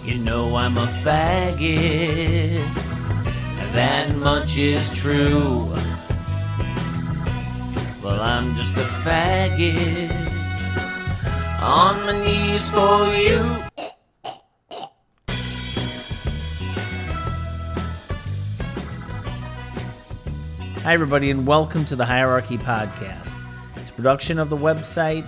You know I'm a faggot, that much is true. Well, I'm just a faggot, on my knees for you. Hi, everybody, and welcome to the Hierarchy Podcast. It's a production of the website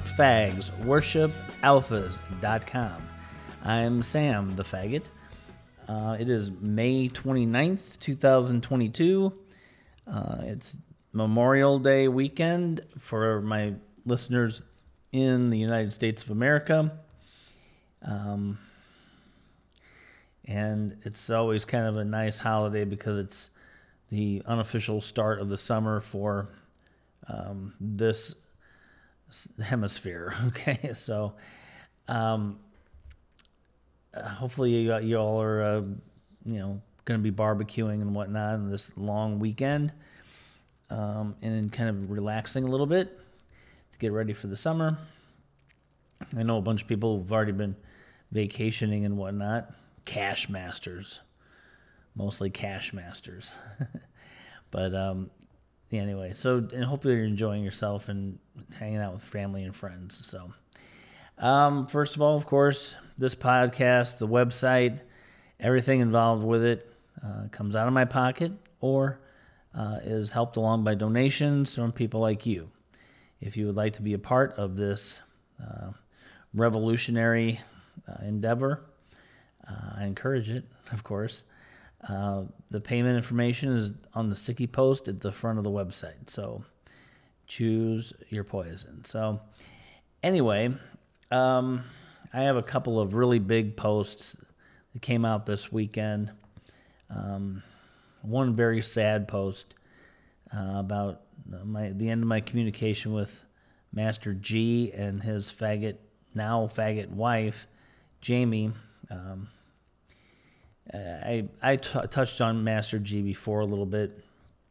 fagsworshipalphas.com. I'm Sam, the faggot. It is May 29th, 2022. It's Memorial Day weekend for my listeners in the United States of America. And it's always kind of a nice holiday because it's the unofficial start of the summer for this hemisphere. Okay, so hopefully you all are, going to be barbecuing and whatnot in this long weekend, and kind of relaxing a little bit to get ready for the summer. I know a bunch of people have already been vacationing and whatnot. Cash masters. Mostly cash masters. But anyway, and hopefully you're enjoying yourself and hanging out with family and friends. So first of all, of course, this podcast, the website, everything involved with it comes out of my pocket or is helped along by donations from people like you. If you would like to be a part of this revolutionary endeavor, I encourage it, of course. The payment information is on the sticky post at the front of the website. So choose your poison. So anyway, I have a couple of really big posts that came out this weekend. One very sad post about the end of my communication with Master G and his faggot wife, Jamie. I touched on Master G before a little bit.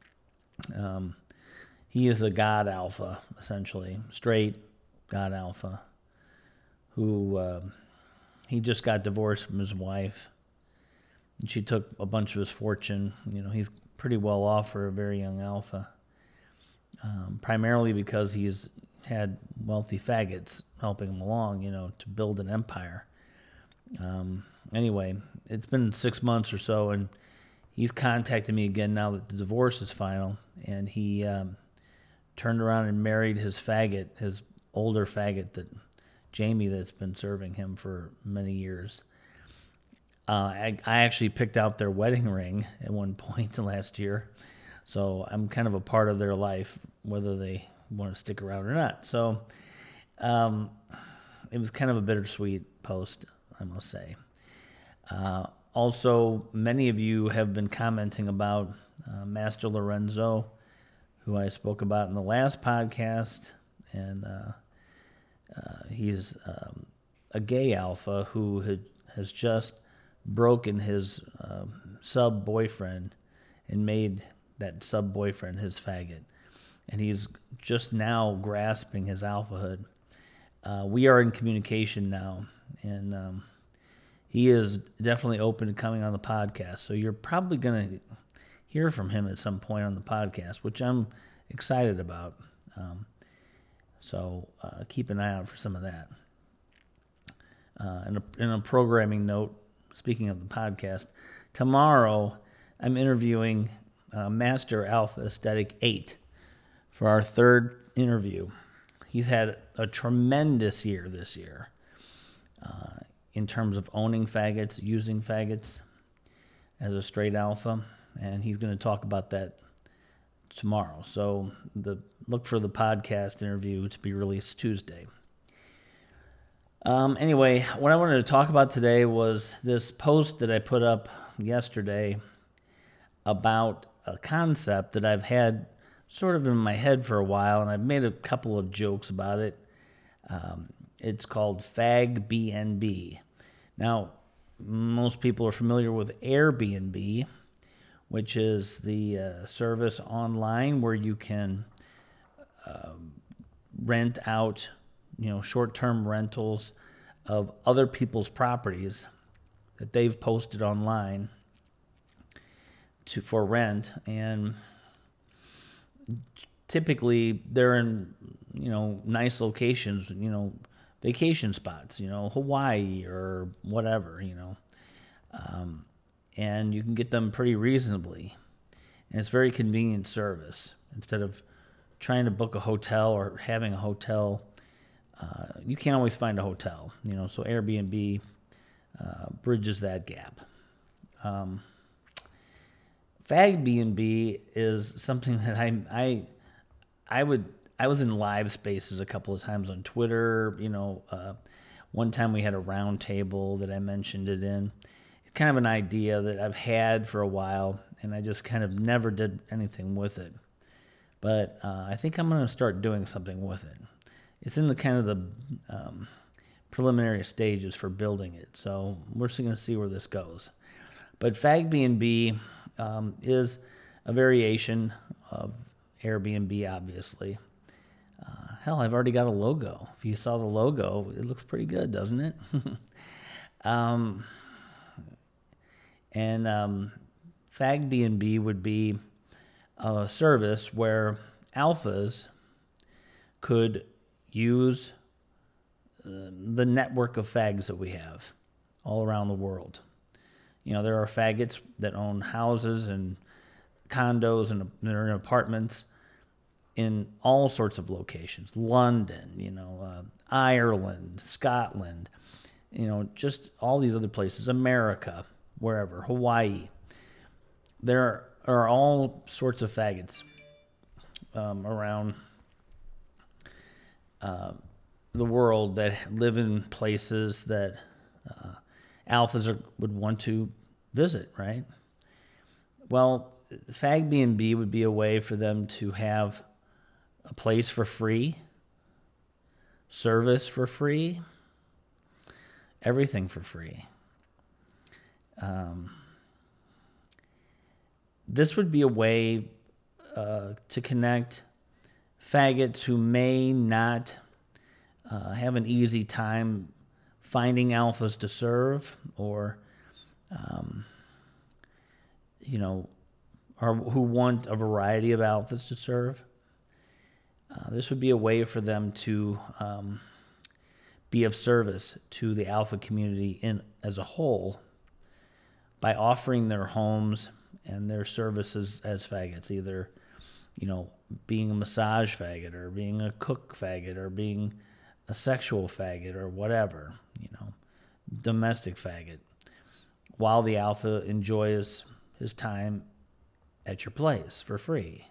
He is a God alpha, essentially, straight God alpha, who he just got divorced from his wife, and she took a bunch of his fortune. He's pretty well off for a very young alpha, primarily because he's had wealthy faggots helping him along, to build an empire. Anyway, it's been 6 months or so, and he's contacted me again now that the divorce is final, and he turned around and married his older faggot, Jamie, that's been serving him for many years. I actually picked out their wedding ring at one point last year, so I'm kind of a part of their life, whether they want to stick around or not. So it was kind of a bittersweet post, I must say. Also, many of you have been commenting about Master Lorenzo, who I spoke about in the last podcast, and he's a gay alpha who has just broken his sub-boyfriend and made that sub-boyfriend his faggot, and he's just now grasping his alphahood. We are in communication now, and he is definitely open to coming on the podcast. So you're probably going to hear from him at some point on the podcast, which I'm excited about. So keep an eye out for some of that. In a programming note, speaking of the podcast, tomorrow I'm interviewing Master Alpha Aesthetic 8 for our third interview. He's had a tremendous year this year. In terms of owning faggots, using faggots as a straight alpha, and he's going to talk about that tomorrow. So look for the podcast interview to be released Tuesday. Anyway, what I wanted to talk about today was this post that I put up yesterday about a concept that I've had sort of in my head for a while, and I've made a couple of jokes about it. It's called FagBnB. Now, most people are familiar with Airbnb, which is the service online where you can rent out, short-term rentals of other people's properties that they've posted online for rent, and typically they're in nice locations, vacation spots, Hawaii or whatever, and you can get them pretty reasonably, and it's very convenient service. Instead of trying to book a hotel or having a hotel, you can't always find a hotel, so Airbnb bridges that gap. FagBnB is something that I was in live spaces a couple of times on Twitter. One time we had a round table that I mentioned it in. It's kind of an idea that I've had for a while, and I just kind of never did anything with it. But I think I'm going to start doing something with it. It's in the kind of the preliminary stages for building it, so we're going to see where this goes. But FagBnB is a variation of Airbnb, obviously. Hell, I've already got a logo. If you saw the logo, it looks pretty good, doesn't it? FagBnB would be a service where alphas could use the network of fags that we have all around the world. There are faggots that own houses and condos and they're in apartments in all sorts of locations. London, Ireland, Scotland, just all these other places, America, wherever, Hawaii. There are all sorts of faggots around the world that live in places that alphas would want to visit, right? Well, FagBnB would be a way for them to have a place for free, service for free, everything for free. This would be a way to connect faggots who may not have an easy time finding alphas to serve, or or who want a variety of alphas to serve. This would be a way for them to be of service to the alpha community as a whole by offering their homes and their services as faggots, either being a massage faggot or being a cook faggot or being a sexual faggot or whatever, domestic faggot, while the alpha enjoys his time at your place for free.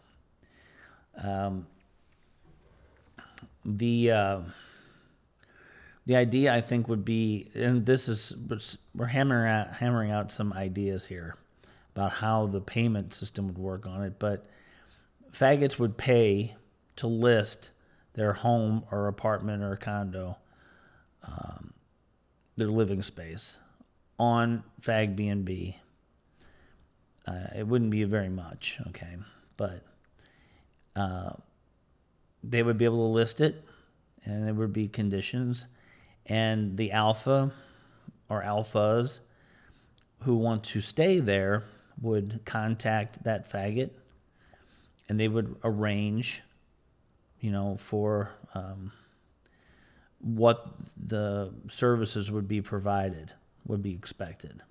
The idea, I think, would be, and we're hammering out some ideas here about how the payment system would work on it, but faggots would pay to list their home or apartment or condo, their living space, on FagBnB. It wouldn't be very much, okay, but they would be able to list it, and there would be conditions, and the alpha or alphas who want to stay there would contact that faggot, and they would arrange, for what the services would be provided, would be expected.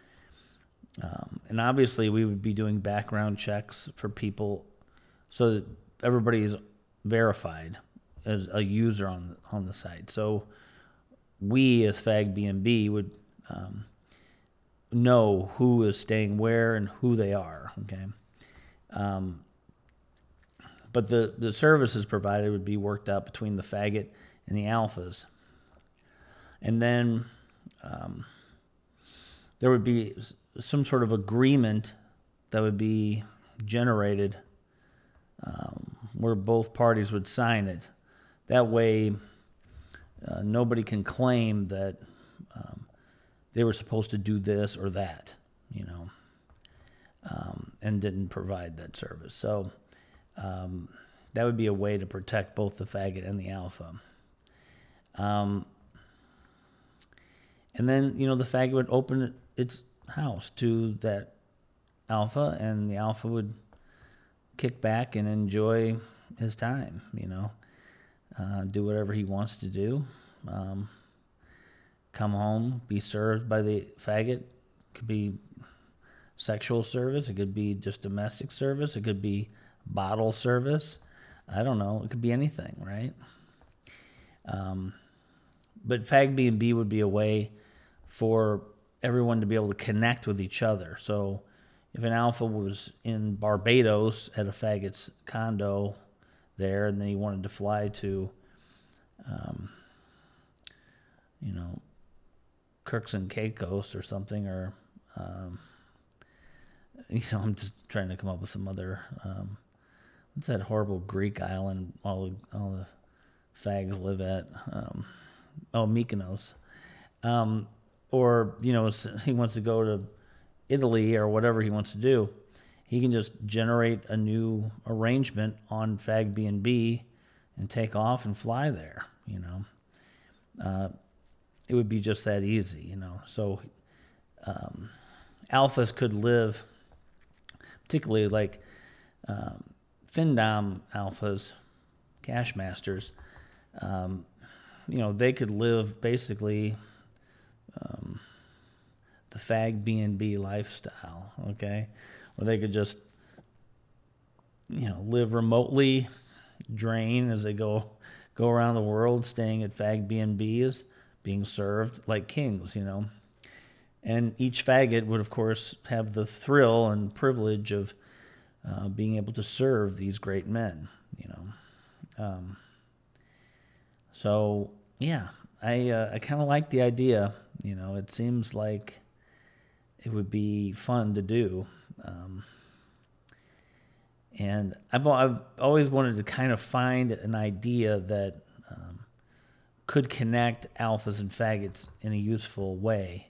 And obviously we would be doing background checks for people so that everybody is verified as a user on the site. So we as FagBnB would know who is staying where and who they are, okay? But the services provided would be worked out between the faggot and the alphas. And then there would be some sort of agreement that would be generated where both parties would sign it. That way, nobody can claim that they were supposed to do this or that, and didn't provide that service. So that would be a way to protect both the faggot and the alpha. And then, the faggot would open its house to that alpha, and the alpha would kick back and enjoy his time, do whatever he wants to do. Come home, be served by the faggot. Could be sexual service. It could be just domestic service. It could be bottle service. I don't know. It could be anything, right? But Fag B&B would be a way for everyone to be able to connect with each other. So if an alpha was in Barbados at a faggot's condo there, and then he wanted to fly to, Kirks and Caicos or something, or, I'm just trying to come up with some other, what's that horrible Greek island all the fags live at? Mykonos. Or, he wants to go to Italy or whatever he wants to do, he can just generate a new arrangement on Fag B&B and take off and fly there, It would be just that easy, So alphas could live, particularly like FinDom alphas, cash masters, they could live basically the Fag B&B lifestyle, okay? Or they could just, live remotely, drain as they go around the world, staying at Fag B&Bs, being served like kings, And each faggot would, of course, have the thrill and privilege of being able to serve these great men, So, yeah, I kind of like the idea. It seems like it would be fun to do. And I've always wanted to kind of find an idea that could connect alphas and faggots in a useful way.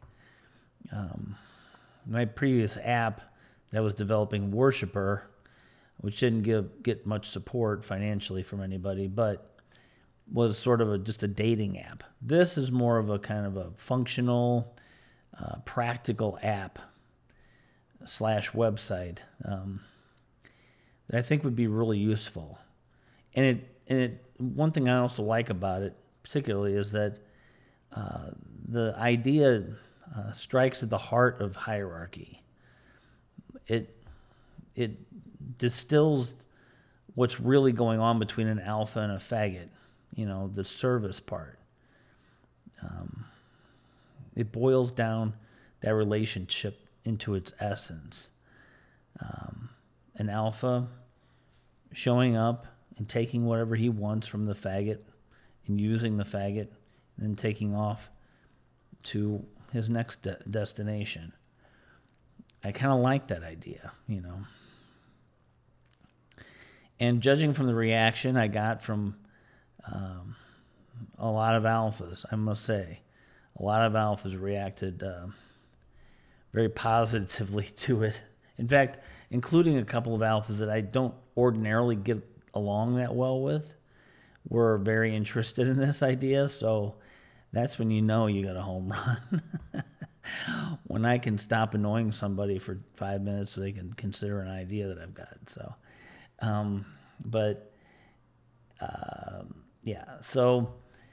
My previous app that was developing, Worshipper, which didn't get much support financially from anybody, but was sort of just a dating app. This is more of a kind of a functional, practical app / website that I think would be really useful. And one thing I also like about it particularly is that the idea strikes at the heart of hierarchy. It distills what's really going on between an alpha and a faggot, the service part. It boils down that relationship into its essence. An alpha showing up and taking whatever he wants from the faggot and using the faggot and then taking off to his next destination. I kind of like that idea, And judging from the reaction I got from a lot of alphas, I must say, a lot of alphas reacted very positively to it. In fact, including a couple of alphas that I don't ordinarily get along that well with, were very interested in this idea. So that's when you got a home run. When I can stop annoying somebody for 5 minutes so they can consider an idea that I've got. So, So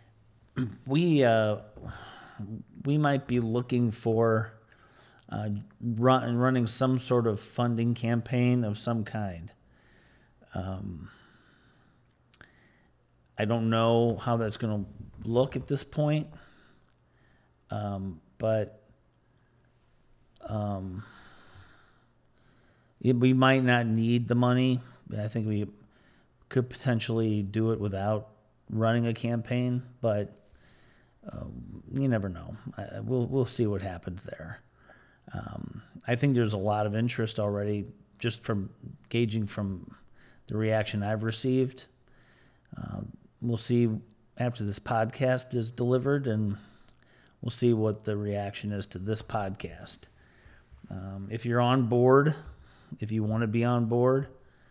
we might be looking for running some sort of funding campaign of some kind. I don't know how that's going to look at this point, but we might not need the money. I think we could potentially do it without running a campaign, but you never know. We'll see what happens there. I think there's a lot of interest already, just from gauging from the reaction I've received. We'll see after this podcast is delivered, and we'll see what the reaction is to this podcast. If you're on board, if you want to be on board,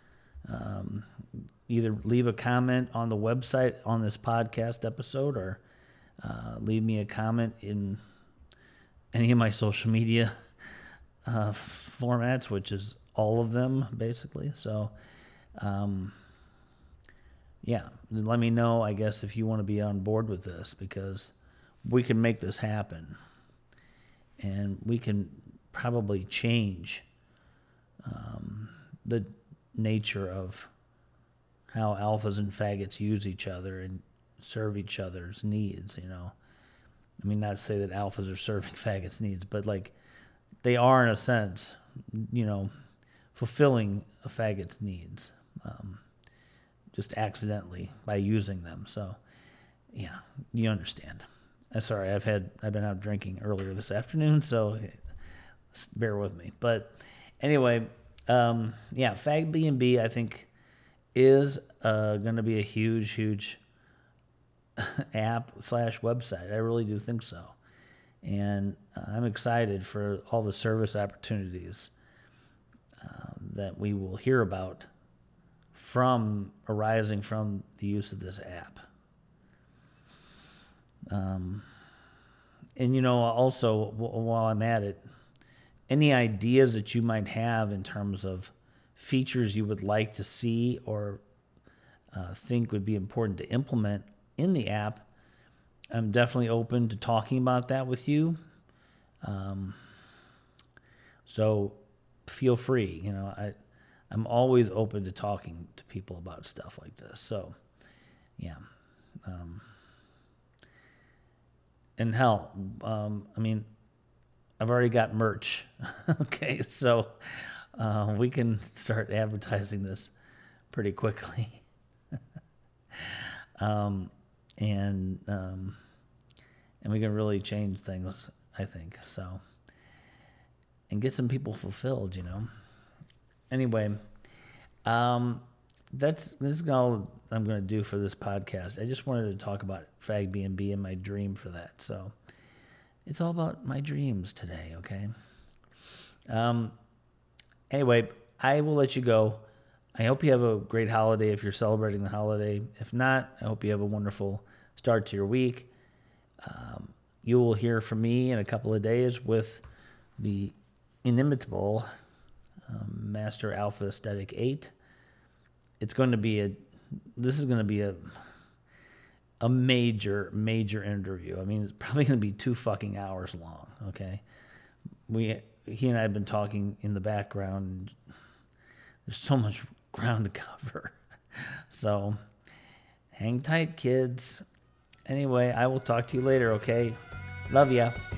either leave a comment on the website on this podcast episode, or leave me a comment any of my social media formats, which is all of them basically. So, yeah, let me know, I guess, if you want to be on board with this, because we can make this happen, and we can probably change the nature of how alphas and faggots use each other and serve each other's needs, you know. I mean, not to say that alphas are serving faggots' needs, but like they are, in a sense, you know, fulfilling a faggot's needs, just accidentally by using them. So, yeah, you understand. Sorry, I've been out drinking earlier this afternoon, so bear with me. But anyway, yeah, Fag B&B, I think, is going to be a huge app/website. I really do think so. And I'm excited for all the service opportunities that we will hear about arising from the use of this app. And, you know, also, while I'm at it, any ideas that you might have in terms of features you would like to see or think would be important to implement in the app, I'm definitely open to talking about that with you. So feel free. You know, I'm always open to talking to people about stuff like this. So, yeah. And hell, I mean, I've already got merch. Okay, so we can start advertising this pretty quickly. And we can really change things, I think. So, and get some people fulfilled, you know. Anyway, this is all I'm going to do for this podcast. I just wanted to talk about Fag B&B and my dream for that. So it's all about my dreams today, okay? Anyway, I will let you go. I hope you have a great holiday if you're celebrating the holiday. If not, I hope you have a wonderful start to your week. You will hear from me in a couple of days with the inimitable Master Alpha Aesthetic 8. This is going to be a major interview. I mean, it's probably going to be 2 fucking hours long, okay? He and I have been talking in the background. There's so much ground to cover. So, hang tight, kids. Anyway, I will talk to you later, okay? Love ya.